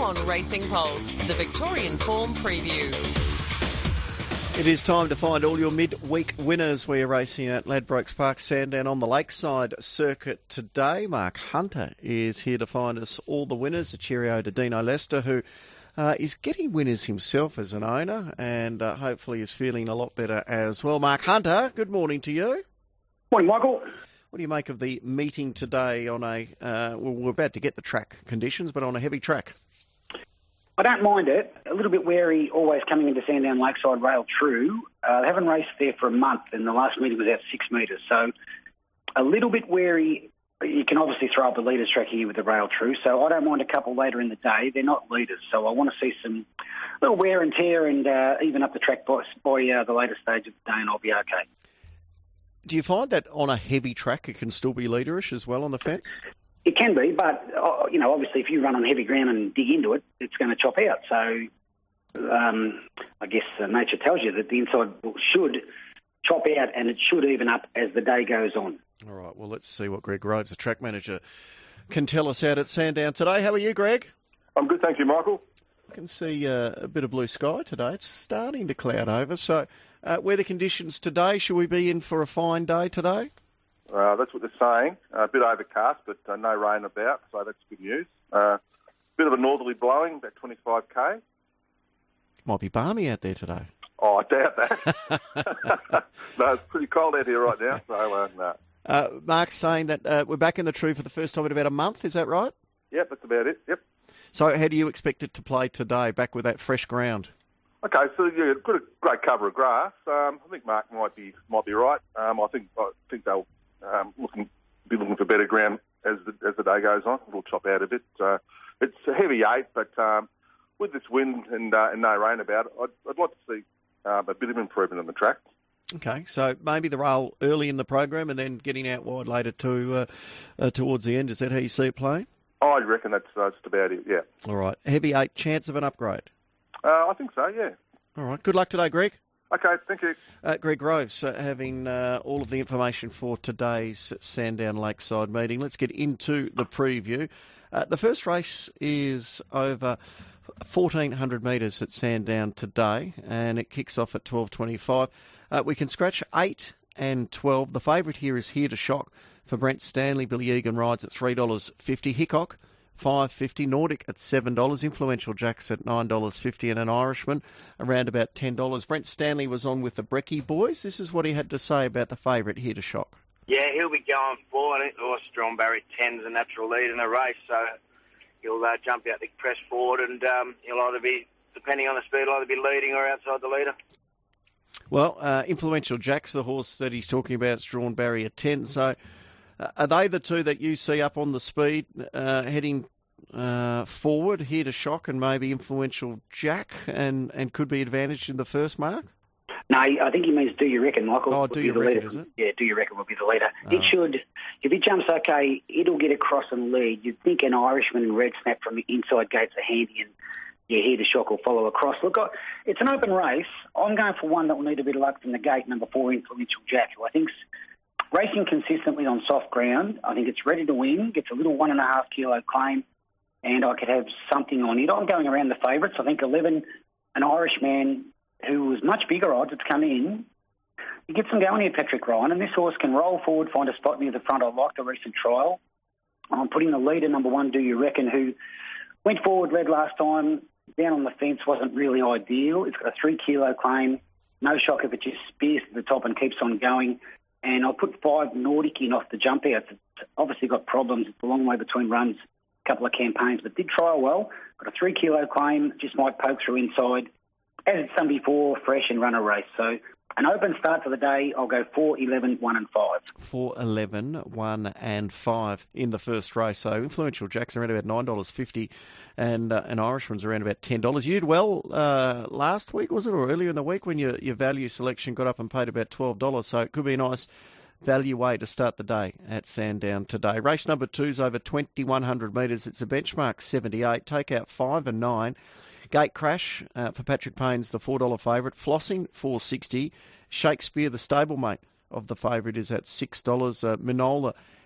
on Racing Pulse, the Victorian Form Preview. It is time to find all your mid-week winners. We're racing at Ladbrokes Park Sandown on the Lakeside Circuit today. Mark Hunter is here to find us all the winners. A cheerio to Dino Lester, who is getting winners himself as an owner and hopefully is feeling a lot better as well. Mark Hunter, good morning to you. Morning, Michael. What do you make of the meeting today on a, we're about to get the track conditions, but on a heavy track? I don't mind it. A little bit wary always coming into Sandown Lakeside Rail True. They haven't raced there for a month and the last meeting was out 6 metres. So a little bit wary. You can obviously throw up the leaders track here with the Rail True. So I don't mind a couple later in the day. They're not leaders. So I want to see some little wear and tear and even up the track by the later stage of the day and I'll be okay. Do you find that on a heavy track it can still be leaderish as well on the fence? It can be, but, obviously if you run on heavy ground and dig into it, it's going to chop out. So I guess nature tells you that the inside should chop out and it should even up as the day goes on. All right, well, let's see what Greg Groves, the track manager, can tell us out at Sandown today. How are you, Greg? I'm good, thank you, Michael. I can see a bit of blue sky today. It's starting to cloud over. So weather conditions today, should we be in for a fine day today? That's what they're saying. A bit overcast, but no rain about, so that's good news. Bit of a northerly blowing, about 25k. Might be balmy out there today. Oh, I doubt that. No, it's pretty cold out here right now, so no. Mark's saying that we're back in the True for the first time in about a month, is that right? Yep, that's about it, yep. So how do you expect it to play today, back with that fresh ground? Okay, so you've got a great cover of grass. I think Mark might be right. I think they'll be looking for better ground as the day goes on. It'll chop out a bit. It's a heavy 8, but with this wind and no rain about it, I'd like to see a bit of improvement on the track. Okay, so maybe the rail early in the program and then getting out wide later towards the end. Is that how you see it playing? I reckon that's just about it, yeah. All right. Heavy 8, chance of an upgrade? I think so, yeah. All right. Good luck today, Greg. Okay, thank you. Greg Groves having all of the information for today's Sandown Lakeside meeting. Let's get into the preview. The first race is over 1,400 metres at Sandown today, and it kicks off at 12:25. We can scratch 8 and 12. The favourite here is Here to Shock for Brent Stanley. Billy Egan rides at $3.50. Hickok, $5.50. Nordic at $7. Influential Jacks at $9.50. And an Irishman around about $10. Brent Stanley was on with the Brecky boys. This is what he had to say about the favourite Here to Shock. Yeah, he'll be going forward. Strong Barry 10's a natural lead in a race, so he'll jump out the press forward and he'll either be, depending on the speed, either be leading or outside the leader. Well, Influential Jack's the horse that he's talking about. It's drawn Barry at 10. So are they the two that you see up on the speed heading forward, Here to Shock and maybe Influential Jack and could be advantaged in the first, Mark? No, I think he means Do You Reckon, Michael. Oh, Do You Reckon, is it? Yeah, Do You Reckon will be the leader. It should, if it jumps okay, it'll get across and lead. You'd think an Irishman and Red Snap from the inside gates are handy and Here to Shock will follow across. Look, it's an open race. I'm going for one that will need a bit of luck from the gate, number 4, Influential Jack, who I think's racing consistently on soft ground. I think it's ready to win, gets a little 1.5 kilo claim, and I could have something on it. I'm going around the favourites. I think 11, an Irishman who was much bigger odds, it's come in. He gets them going here, Patrick Ryan, and this horse can roll forward, find a spot near the front. I like the recent trial. I'm putting the leader, number 1, Do You Reckon, who went forward, led last time, down on the fence, wasn't really ideal. It's got a 3 kilo claim. No shock if it just spears to the top and keeps on going. And I'll put 5 Nordic in off the jump outs. It's obviously got problems. It's a long way between runs, a couple of campaigns, but did trial well. Got a 3 kilo claim, just might poke through inside. As it's done before, fresh and run a race. So an open start for the day, I'll go 4, 11, 1 and 5. 4, 11, 1 and 5 in the first race. So Influential Jack's around about $9.50 and an Irishman's around about $10. You did well last week, was it, or earlier in the week when your value selection got up and paid about $12. So it could be a nice value way to start the day at Sandown today. Race number 2's over 2,100 metres. It's a benchmark 78. Take out 5 and 9. Gate Crash for Patrick Payne's the $4 favourite. Flossing, $4.60. Shakespeare, the stablemate of the favourite, is at $6. Minola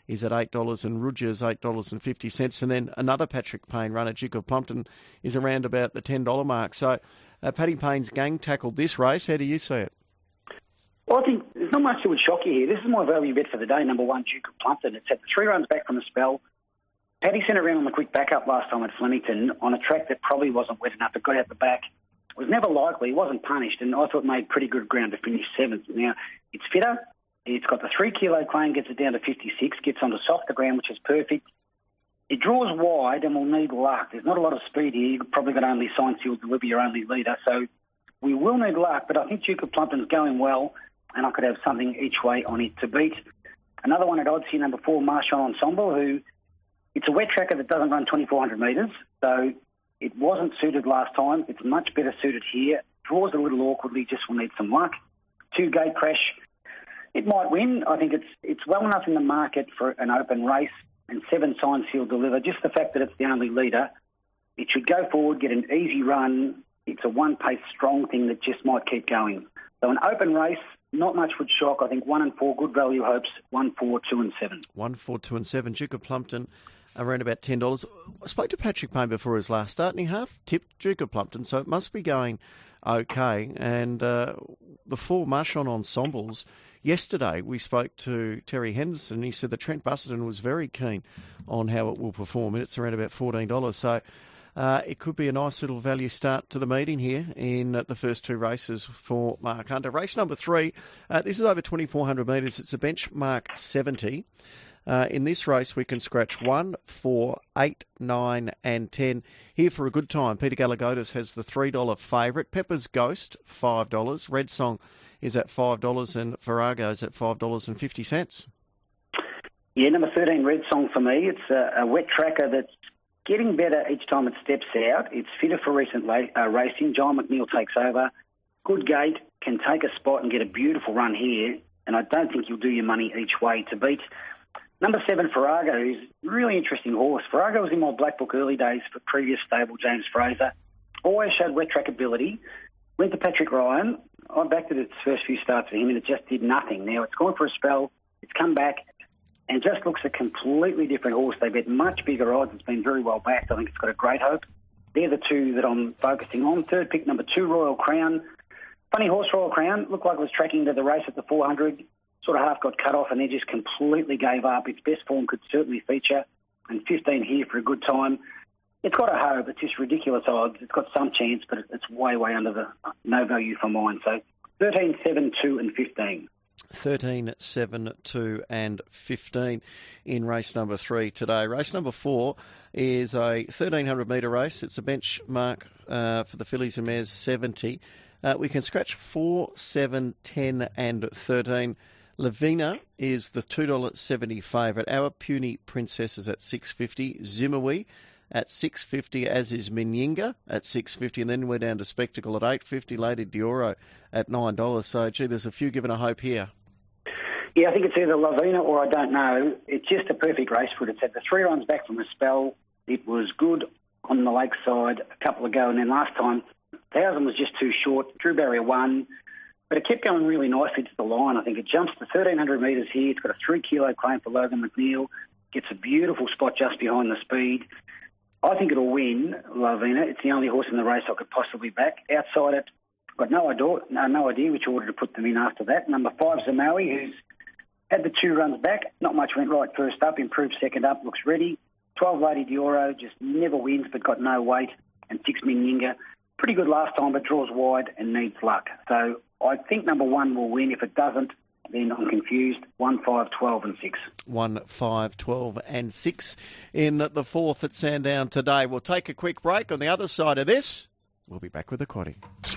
is at $8 and Rudger's $8.50. And then another Patrick Payne runner, Duke of Plumpton, is around about the $10 mark. So Paddy Payne's gang tackled this race. How do you see it? Well, I think there's not much that would shock you here. This is my value bet for the day, number 1, Duke of Plumpton. It's had 3 runs back from the spell. Paddy sent it around on the quick backup last time at Flemington on a track that probably wasn't wet enough. It got out the back. It was never likely. He wasn't punished, and I thought made pretty good ground to finish 7th. Now, it's fitter. It's got the 3-kilo claim, gets it down to 56, gets onto softer ground, which is perfect. It draws wide and will need luck. There's not a lot of speed here. You've probably got only Sign Seal Deliver, your only leader. So we will need luck, but I think Duke of Plumpton's going well, and I could have something each way on it to beat. Another one at odds here, number 4, Marchand Ensemble, who it's a wet tracker that doesn't run 2,400 metres, so it wasn't suited last time. It's much better suited here. Draws a little awkwardly, just will need some luck. 2-gate crash. It might win. I think it's well enough in the market for an open race, and 7 Sign Seal Deliver. Just the fact that it's the only leader, it should go forward, get an easy run. It's a one-pace strong thing that just might keep going. So an open race, not much would shock. I think 1 and 4, good value hopes. 1, 4, 2 and 7. 1, 4, 2 and 7. Duke of Plumpton around about $10. I spoke to Patrick Payne before his last start, and he half tipped Duke of Plumpton, so it must be going okay. And the 4 Marchand Ensembles. Yesterday, we spoke to Terry Henderson. He said that Trent Busselton was very keen on how it will perform, and it's around about $14. So it could be a nice little value start to the meeting here in the first 2 races for Mark Hunter. Race number 3, this is over 2,400 metres. It's a benchmark 70. In this race, we can scratch 1, 4, 8, 9 and 10. Here for a good time, Peter Galagotis has the $3 favourite. Pepper's Ghost, $5. Red Song is at $5 and Virago is at $5.50. Yeah, number 13, Red Song for me. It's a wet tracker that's getting better each time it steps out. It's fitter for recent racing. John McNeil takes over. Good gate, can take a spot and get a beautiful run here, and I don't think you'll do your money each way to beat. Number 7, Farrago, who's a really interesting horse. Farrago was in my Black Book early days for previous stable, James Fraser. Always showed wet track ability. Went to Patrick Ryan. I backed it its first few starts for him, and it just did nothing. Now, it's gone for a spell. It's come back and just looks a completely different horse. They bet much bigger odds. It's been very well backed. I think it's got a great hope. They're the 2 that I'm focusing on. Third pick, number 2, Royal Crown. Funny horse, Royal Crown. Looked like it was tracking to the race at the 400. Sort of half got cut off and then just completely gave up. Its best form could certainly feature. And 15 here for a good time. It's got a hope. It's just ridiculous odds. It's got some chance, but it's way, way under the no value for mine. So 13, 7, 2 and 15. 13, 7, 2 and 15 in race number 3 today. Race number 4 is a 1,300 metre race. It's a benchmark for the fillies and mares 70. We can scratch 4, 7, 10 and 13. Lavina is the $2.70 favourite. Our Puny Princess is at $6.50. Zimmerwee at $6.50, as is Menyinga at $6.50, and then we're down to Spectacle at $8.50, Lady Dioro at $9. So, gee, there's a few given a hope here. Yeah, I think it's either Lavina or I don't know. It's just a perfect race for it. It's had the 3 runs back from a spell. It was good on the lakeside a couple ago, and then last time, 1,000 was just too short. Drew barrier 1, but it kept going really nicely to the line. I think it jumps to 1,300 metres here. It's got a 3-kilo claim for Logan McNeil. Gets a beautiful spot just behind the speed. I think it'll win, Lavina. It's the only horse in the race I could possibly back. Outside it, got no idea which order to put them in after that. Number 5, Zamawi, who's had the 2 runs back. Not much went right first up, improved second up, looks ready. 12, Lady Dioro, just never wins but got no weight. And 6, Menyinga, pretty good last time but draws wide and needs luck. So I think number 1 will win. If it doesn't, then I'm confused. 1, 5, 12 and 6. 1, 5, 12 and 6 in the 4th at Sandown today. We'll take a quick break. On the other side of this, we'll be back with the quaddie.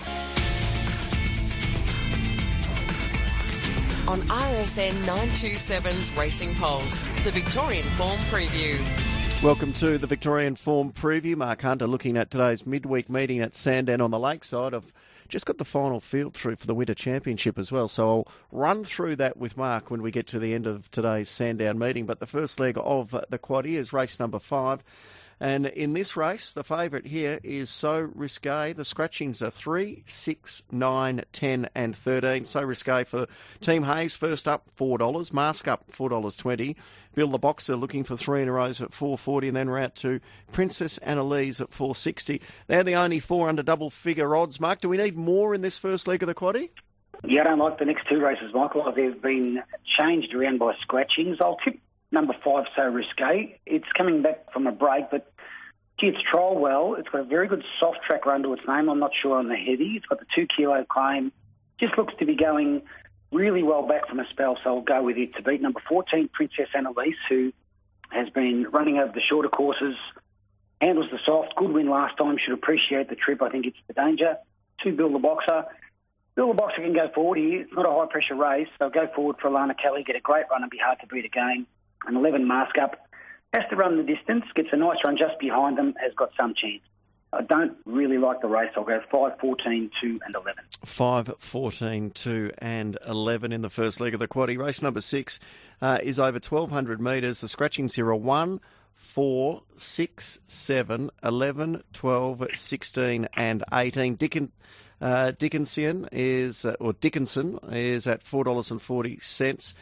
On RSN 927's Racing Pulse, the Victorian Form Preview. Welcome to the Victorian Form Preview. Mark Hunter looking at today's midweek meeting at Sandown on the Lakeside. I've just got the final field through for the Winter Championship as well, so I'll run through that with Mark when we get to the end of today's Sandown meeting. But the first leg of the quaddie is race number 5. And in this race, the favourite here is So Risque. The scratchings are 3, 6, 9, 10 and 13. So Risque for Team Hayes, first up $4. Mask up $4.20. Bill the Boxer looking for 3 in a row at $4.40, and then we're out to Princess Annalise at $4.60. They're the only 4 under double figure odds. Mark, do we need more in this first leg of the quaddie? Yeah, I don't like the next 2 races, Michael. They've been changed around by scratchings. I'll tip number 5, So Risque. It's coming back from a break, but it's trialled well. It's got a very good soft track run to its name. I'm not sure on the heavy. It's got the 2 kilo claim. Just looks to be going really well back from a spell, so I'll go with it to beat number 14, Princess Annalise, who has been running over the shorter courses, handles the soft. Good win last time. Should appreciate the trip. I think it's the danger. 2, Bill the Boxer. Bill the Boxer can go forward here. It's not a high-pressure race, so go forward for Alana Kelly, get a great run and be hard to beat again. And 11, Mask Up. Has to run the distance, gets a nice run just behind them, has got some chance. I don't really like the race. I'll go 5, 14, 2 and 11. 5, 14, 2 and 11 in the first leg of the quaddie. Race number 6 is over 1,200 metres. The scratchings here are 1, 4, 6, 7, 11, 12, 16 and 18. Dickinson is at $4.40.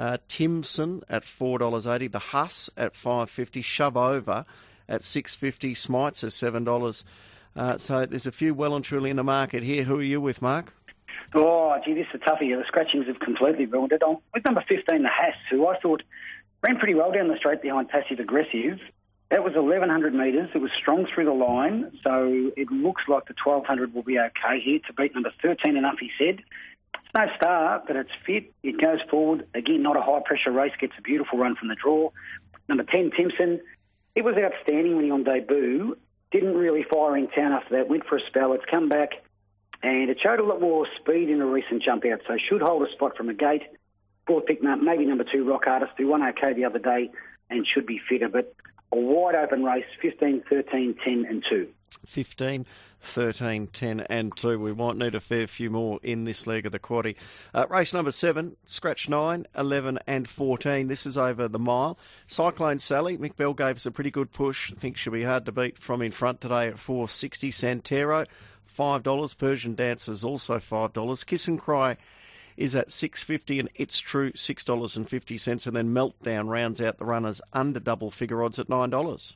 Timson at $4.80. The Huss at $5.50. Shove Over at $6.50. Smites at $7. So there's a few well and truly in the market here. Who are you with, Mark? Oh, gee, this is a toughie. The scratchings have completely ruined it. I'm with number 15, the Hass, who I thought ran pretty well down the straight behind Passive Aggressive. That was 1,100 metres. It was strong through the line, so it looks like the 1,200 will be okay here to beat number 13 enough, he said. It's no star, but it's fit. It goes forward. Again, not a high-pressure race. Gets a beautiful run from the draw. Number 10, Timson. It was outstanding when he on debut. Didn't really fire in town after that. Went for a spell. It's come back, and it showed a lot more speed in a recent jump out, so should hold a spot from a gate. Fourth pick, maybe number 2, Rock Artist, who won okay the other day and should be fitter, but a wide-open race, 15, 13, 10 and 2. 15, 13, 10 and 2. We might need a fair few more in this leg of the quaddie. Race number 7, scratch 9, 11 and 14. This is over the mile. Cyclone Sally, Mick Bell gave us a pretty good push. I think she'll be hard to beat from in front today at $4.60. Santero, $5. Persian Dancers also $5. Kiss and Cry is at $6.50 and It's True $6.50, and then Meltdown rounds out the runners under double figure odds at $9.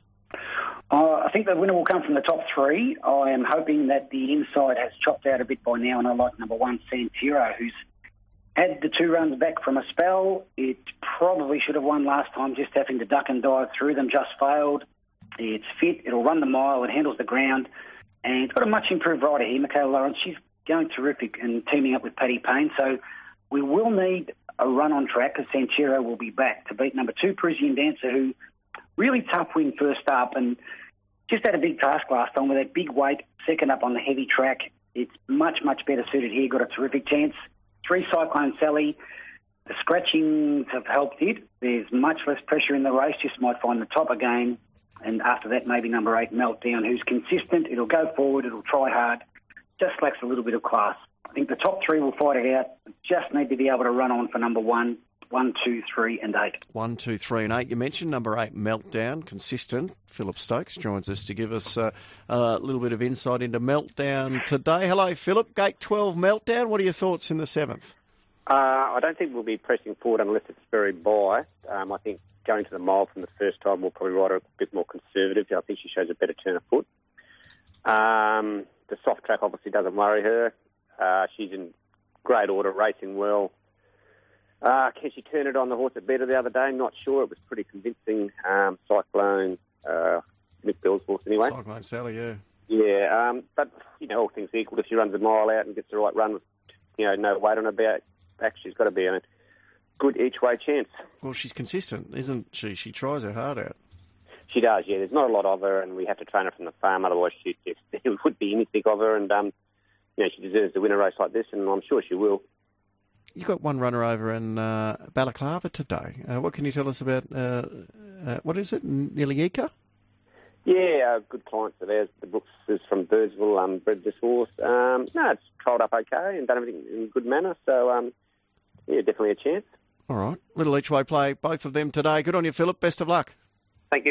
I think the winner will come from the top 3. I am hoping that the inside has chopped out a bit by now, and I like number 1, Santero, who's had the 2 runs back from a spell. It probably should have won last time, just having to duck and dive through them, just failed. It's fit, it'll run the mile, it handles the ground, and it's got a much improved rider here, Michaela Lawrence. She's going terrific and teaming up with Paddy Payne, so we will need a run on track because Santero will be back to beat number 2, Parisian Dancer, who really tough win first up and just had a big task last time with that big weight, second up on the heavy track. It's much, much better suited here, got a terrific chance. 3, Cyclone Sally. The scratchings have helped it. There's much less pressure in the race, just might find the top again. And after that, maybe number 8, Meltdown, who's consistent. It'll go forward, it'll try hard. Just lacks a little bit of class. I think the top 3 will fight it out. Just need to be able to run on for number 1, 1, 2, 3 and 8. 1, 2, 3 and 8. You mentioned number 8, Meltdown, consistent. Philip Stokes joins us to give us a little bit of insight into Meltdown today. Hello, Philip. Gate 12, Meltdown. What are your thoughts in the 7th? I don't think we'll be pressing forward unless it's very biased. I think going to the mile from the first time we'll probably ride her a bit more conservative. I think she shows a better turn of foot. The soft track obviously doesn't worry her. She's in great order, racing well. Can she turn it on the horse at Better the other day? Not sure. It was pretty convincing. Cyclone, Mick Bell's horse anyway. Cyclone Sally, yeah. Yeah, but, all things equal, if she runs a mile out and gets the right run with, no weight on her back, she's got to be a good each-way chance. Well, she's consistent, isn't she? She tries her heart out. She does, yeah. There's not a lot of her, and we have to train her from the farm, otherwise there would be anything of her, and she deserves to win a race like this, and I'm sure she will. You've got one runner over in Balaclava today. What can you tell us about, what is it, Nilieka? Yeah, good clients of ours. The Brooks is from Birdsville, bred this horse. It's trialled up okay and done everything in good manner, so, definitely a chance. All right. Little each-way play, both of them today. Good on you, Philip. Best of luck. Thank you.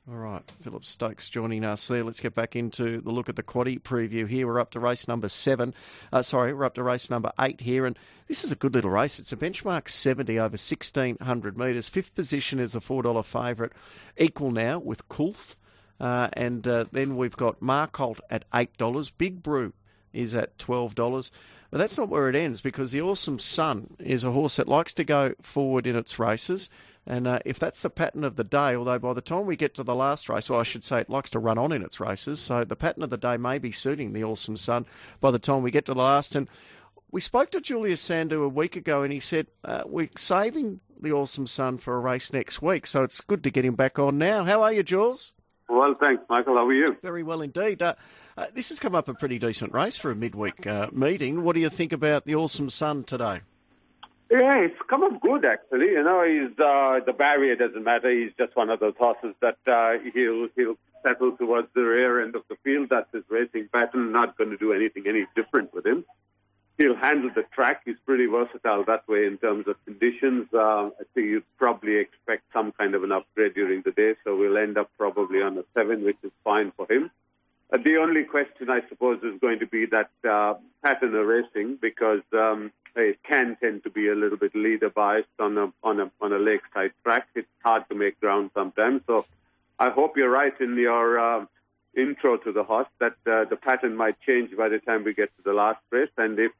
All right, Philip Stokes joining us there. Let's get back into the look at the quaddie preview here. We're up to race number 7. We're up to race number 8 here, and this is a good little race. It's a benchmark 70 over 1,600 metres. 5th position is a $4 favourite, equal now with Kulf. And then we've got Marcolt at $8. Big Brew is at $12. But that's not where it ends, because the Awesome Sun is a horse that likes to go forward in its races. And if that's the pattern of the day, although by the time we get to the last race, well, I should say it likes to run on in its races, so the pattern of the day may be suiting the Awesome Sun by the time we get to the last. And we spoke to Julius Sandu a week ago, and he said, we're saving the Awesome Sun for a race next week, so it's good to get him back on now. How are you, Jules? Well, thanks, Michael. How are you? Very well indeed. This has come up a pretty decent race for a midweek meeting. What do you think about the Awesome Sun today? Yeah, it's come up good, actually. You know, he's the barrier doesn't matter. He's just one of those horses that he'll settle towards the rear end of the field. That's his racing pattern. Not going to do anything any different with him. He'll handle the track. He's pretty versatile that way in terms of conditions. I think you'd probably expect some kind of an upgrade during the day, so we'll end up probably on a 7, which is fine for him. The only question, I suppose, is going to be that pattern of racing, because it can tend to be a little bit leader biased on a lakeside track. It's hard to make ground sometimes. So I hope you're right in your intro to the horse that the pattern might change by the time we get to the last race. And if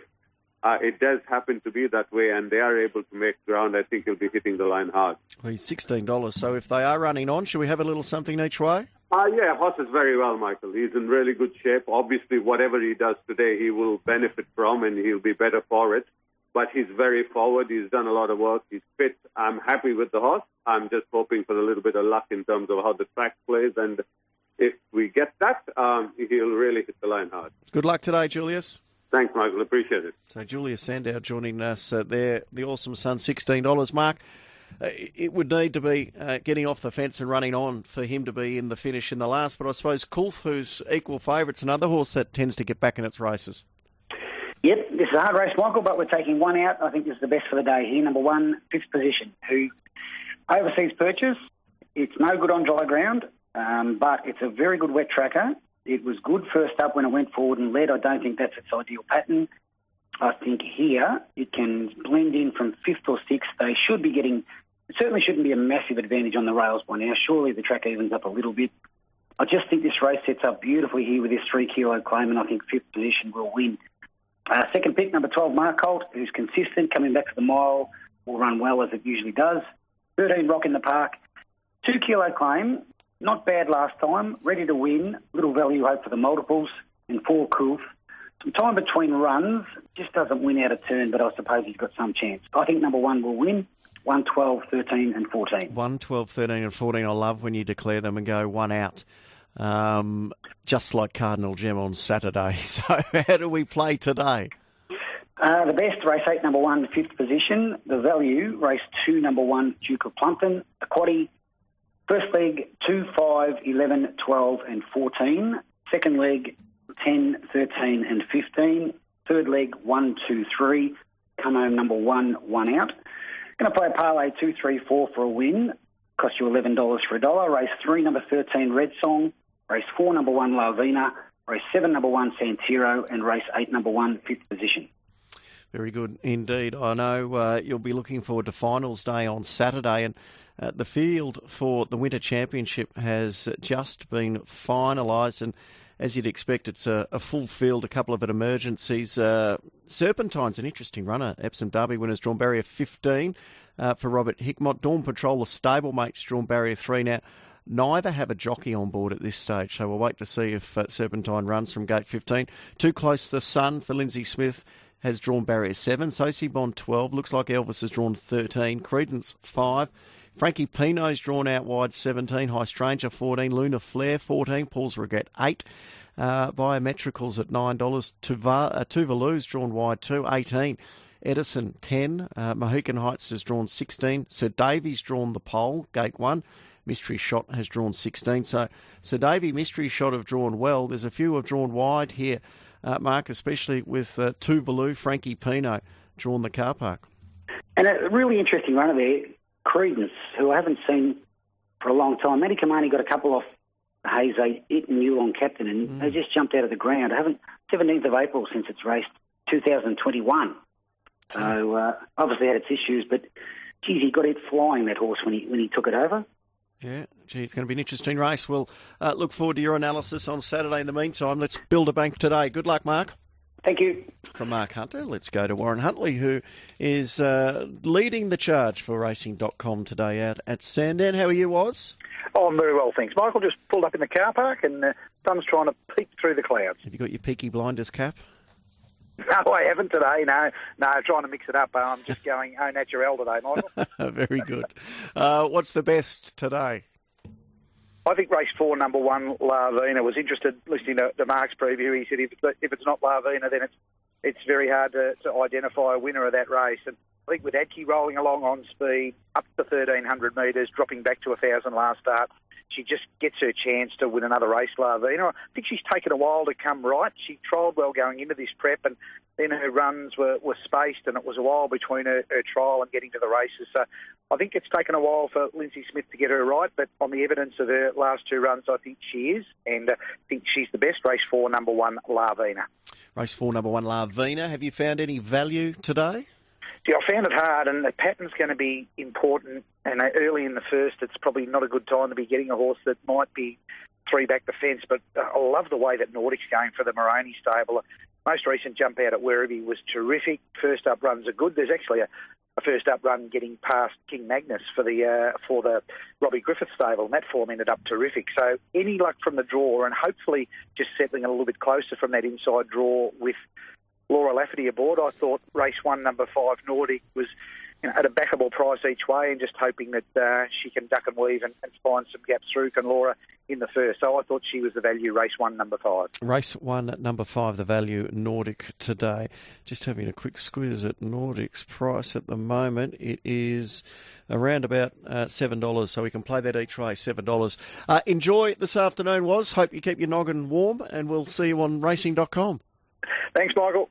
it does happen to be that way and they are able to make ground, I think he'll be hitting the line hard. Well, he's $16. So if they are running on, should we have a little something each way? Yeah, horse is very well, Michael. He's in really good shape. Obviously, whatever he does today, he will benefit from, and he'll be better for it. But he's very forward. He's done a lot of work. He's fit. I'm happy with the horse. I'm just hoping for a little bit of luck in terms of how the track plays. And if we get that, he'll really hit the line hard. Good luck today, Julius. Thanks, Michael. Appreciate it. So Julius Sandow joining us there. The Awesome Sun, $16. Mark, it would need to be getting off the fence and running on for him to be in the finish in the last. But I suppose Kulf, who's equal favourite's another horse that tends to get back in its races. Yep, this is a hard race, Michael, but we're taking one out. I think this is the best for the day here. Number 1, 5th position, who overseas purchase. It's no good on dry ground, but it's a very good wet tracker. It was good first up when it went forward and led. I don't think that's its ideal pattern. I think here it can blend in from 5th or 6th. They should be getting... It certainly shouldn't be a massive advantage on the rails by now. Surely the track evens up a little bit. I just think this race sets up beautifully here with this 3-kilo claim, and I think 5th position will win. Second pick, number 12, Marcolt, who's consistent, coming back to the mile, will run well as it usually does. 13, Rock in the Park. 2-kilo claim, not bad last time, ready to win, little value hope for the multiples, and 4, Kulf. Some time between runs, just doesn't win out of turn, but I suppose he's got some chance. I think number 1 will win. 1, 12, 13 and 14. 1, 12, 13 and 14. I love when you declare them and go one out. Just like Cardinal Gem on Saturday. So how do we play today? The best, race 8, number 1, 5th position. The value, race 2, number 1, Duke of Plumpton. The quaddie, first leg, 2, 5, 11, 12 and 14. Second leg, 10, 13 and 15. Third leg, 1, 2, 3. Come home, number 1, 1 out. Going to play a parlay 2, 3, 4 for a win. Cost you $11 for a dollar. Race 3, number 13, Red Song. Race 4, number 1, Lavina. Race 7, number 1, Santiro. And race 8, number 1, 5th position. Very good indeed. I know you'll be looking forward to finals day on Saturday, and the field for the Winter Championship has just been finalised, and as you'd expect, it's a full field, a couple of emergencies. Serpentine's an interesting runner. Epsom Derby winners drawn barrier 15 for Robert Hickmott. Dawn Patrol, the stablemates, drawn barrier 3. Now, neither have a jockey on board at this stage, so we'll wait to see if Serpentine runs from gate 15. Too Close to the Sun for Lindsay Smith has drawn barrier 7. Sosi Bond 12. Looks like Elvis has drawn 13. Credence 5. Frankie Pino's drawn out wide 17. High Stranger 14. Luna Flare 14. Paul's Regret 8. Biometricals at $9. Tuvalu's drawn wide 2. 18. Edison 10. Mohican Heights has drawn 16. Sir Davy's drawn the pole, gate 1. Mystery Shot has drawn 16. So Sir Davy, Mystery Shot have drawn well. There's a few have drawn wide here, Mark, especially with Tuvalu, Frankie Pino drawn the car park. And a really interesting runner there, Credence, who I haven't seen for a long time. Matty Kamani got a couple off Hayes, Eaton Newlong captain, and they just jumped out of the ground. 17th of April since it's raced 2021. So obviously had its issues, but geez, he got it flying, that horse, when he took it over. Yeah, gee, it's going to be an interesting race. We'll look forward to your analysis on Saturday. In the meantime, let's build a bank today. Good luck, Mark. Thank you. From Mark Hunter, let's go to Warren Huntley, who is leading the charge for Racing.com today out at Sandown. How are you, Woz? Oh, I'm very well, thanks. Michael, just pulled up in the car park and sun's trying to peek through the clouds. Have you got your Peaky Blinders cap? No, I haven't today. No, trying to mix it up. I'm just going au naturel today, Michael. Very good. What's the best today? I think race 4, number 1, La Vina. Was interested listening to Mark's preview. He said if it's not La Vina, then it's very hard to identify a winner of that race. And I think with Adke rolling along on speed, up to 1,300 metres, dropping back to 1,000 last start, she just gets her chance to win another race, La Vina. I think she's taken a while to come right. She trialled well going into this prep, and then her runs were spaced, and it was a while between her trial and getting to the races. So I think it's taken a while for Lindsay Smith to get her right, but on the evidence of her last 2 runs, I think she is, and I think she's the best. Race 4, number 1, La Vina. Race 4, number 1, La Vina. Have you found any value today? See, I found it hard, and the pattern's going to be important. And early in the first, it's probably not a good time to be getting a horse that might be 3 back the fence. But I love the way that Nordic's going for the Moroney stable. Most recent jump out at Werribee was terrific. First up runs are good. There's actually a first up run getting past King Magnus for the Robbie Griffith stable, and that form ended up terrific. So any luck from the draw, and hopefully just settling a little bit closer from that inside draw with Laura Lafferty aboard. I thought race 1, number 5, Nordic was at a backable price each way, and just hoping that she can duck and weave and find some gaps through Laura in the first. So I thought she was the value, race 1, number 5. Race 1, number 5, the value, Nordic today. Just having a quick squiz at Nordic's price at the moment. It is around about $7, so we can play that each way, $7. Enjoy this afternoon, Woz. Hope you keep your noggin warm, and we'll see you on Racing.com. Thanks, Michael.